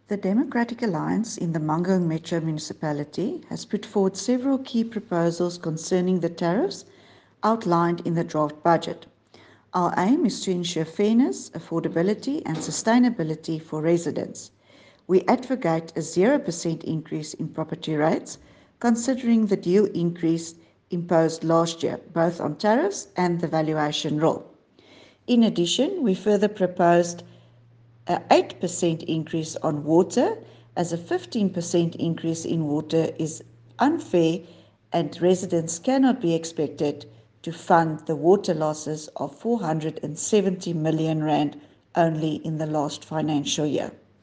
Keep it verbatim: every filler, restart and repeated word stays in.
The Democratic Alliance in the Mangaung Metro Municipality has put forward several key proposals concerning the tariffs outlined in the draft budget. Our aim is to ensure fairness, affordability and sustainability for residents. We advocate a zero percent increase in property rates, considering the due increase imposed last year, both on tariffs and the valuation rule. In addition, we further proposed an eight percent increase on water, as a fifteen percent increase in water is unfair and residents cannot be expected to fund the water losses of four hundred seventy million rand only in the last financial year.